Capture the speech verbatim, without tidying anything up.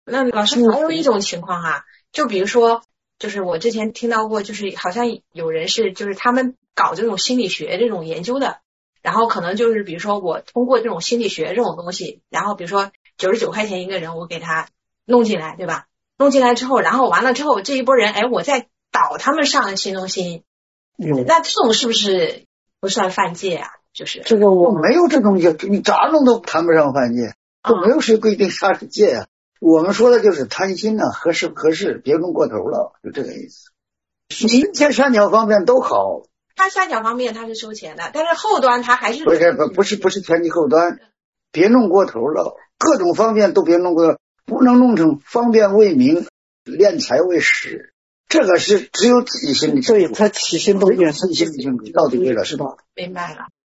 那老师还有一种情况啊，就比如说，就是我之前听到过，就是好像有人是就是他们搞这种心理学这种研究的，然后可能就是比如说我通过这种心理学这种东西，然后比如说九十九块钱一个人，我给他弄进来，对吧？弄进来之后，然后完了之后这一波人，哎，我再导他们上新中心， 嗯， 那这种是不是不算犯戒啊？就是这个我没有这东西，你咋弄都谈不上犯戒，都没有谁规定啥是戒啊。我们说的就是贪心呢、啊，合适不合适，别弄过头了，就这个意思。一切三角方面都好， 他三角方面他是收钱的，但是后端他还是不是不不是不是前期后端，别弄过头了，各种方面都别弄过头，不能弄成方便为民，敛财为实。这个是只有自己心里， 所以他起心动念， 自己心里清楚，到底为了什么？ 明白了。